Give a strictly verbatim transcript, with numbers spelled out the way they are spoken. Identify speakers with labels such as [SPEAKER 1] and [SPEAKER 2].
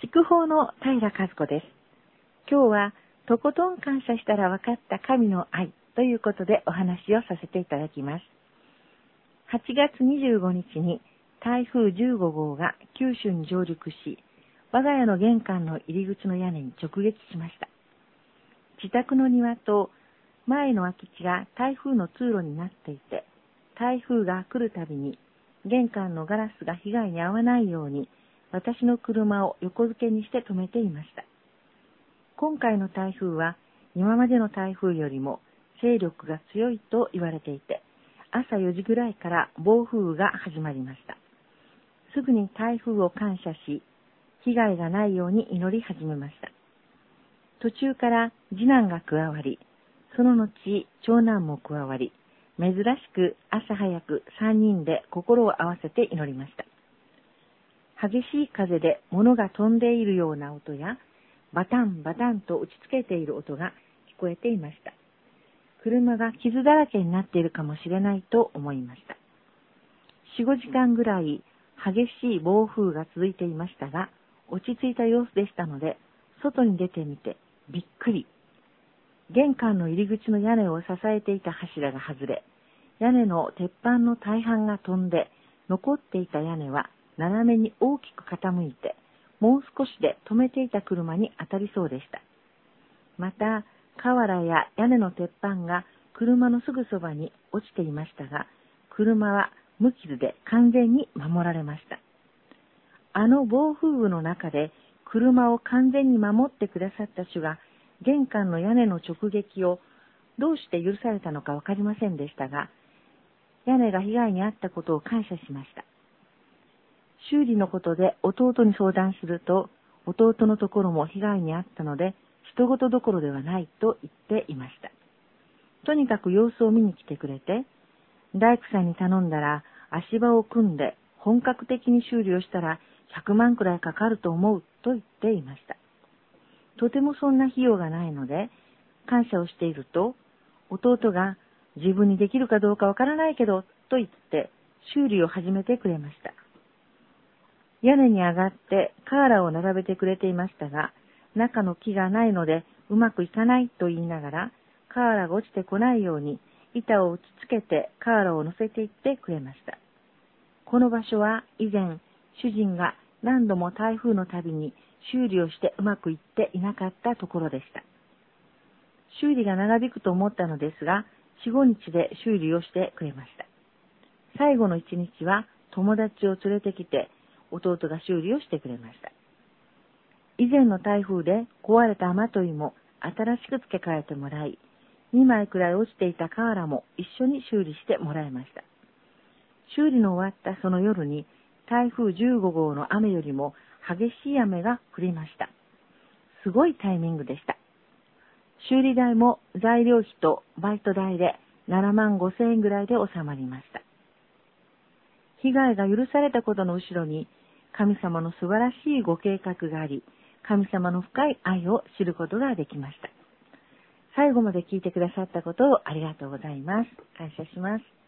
[SPEAKER 1] 筑豊の平和子です。今日はとことん感謝したら分かった神の愛ということでお話をさせていただきます。はちがつにじゅうごにちに台風じゅうごごうが九州に上陸し、我が家の玄関の入り口の屋根に直撃しました。自宅の庭と前の空き地が台風の通路になっていて、台風が来るたびに玄関のガラスが被害に遭わないように私の車を横付けにして止めていました。今回の台風は今までの台風よりも勢力が強いと言われていて、朝よじぐらいから暴風雨が始まりました。すぐに台風を感謝し、被害がないように祈り始めました。途中から次男が加わり、その後長男も加わり、珍しく朝早くさんにんで心を合わせて祈りました。激しい風で物が飛んでいるような音や、バタンバタンと打ちつけている音が聞こえていました。車が傷だらけになっているかもしれないと思いました。よん、ごじかんぐらい激しい暴風が続いていましたが、落ち着いた様子でしたので、外に出てみてびっくり。玄関の入り口の屋根を支えていた柱が外れ、屋根の鉄板の大半が飛んで、残っていた屋根は斜めに大きく傾いて、もう少しで止めていた車に当たりそうでした。また、瓦や屋根の鉄板が車のすぐそばに落ちていましたが、車は無傷で完全に守られました。あの暴風雨の中で車を完全に守ってくださった主が、玄関の屋根の直撃をどうして許されたのかわかりませんでしたが、屋根が被害に遭ったことを感謝しました。修理のことで弟に相談すると、弟のところも被害に遭ったので、人事どころではないと言っていました。とにかく様子を見に来てくれて、大工さんに頼んだら足場を組んで本格的に修理をしたらひゃくまんくらいかかると思うと言っていました。とてもそんな費用がないので、感謝をしていると、弟が自分にできるかどうかわからないけどと言って修理を始めてくれました。屋根に上がって瓦を並べてくれていましたが、中の木がないのでうまくいかないと言いながら、瓦が落ちてこないように板を打ちつけて瓦を乗せていってくれました。この場所は以前、主人が何度も台風のたびに修理をしてうまくいっていなかったところでした。修理が長引くと思ったのですが、よん、ごにちで修理をしてくれました。最後のいちにちは友達を連れてきて、弟が修理をしてくれました。以前の台風で壊れた雨戸いも新しく付け替えてもらい、にまいくらい落ちていた瓦も一緒に修理してもらいました。修理の終わったその夜に台風じゅうごごうの雨よりも激しい雨が降りました。すごいタイミングでした。修理代も材料費とバイト代でななまんごせんえんぐらいで収まりました。被害が許されたことの後ろに神様の素晴らしいご計画があり、神様の深い愛を知ることができました。最後まで聞いてくださったことをありがとうございます。感謝します。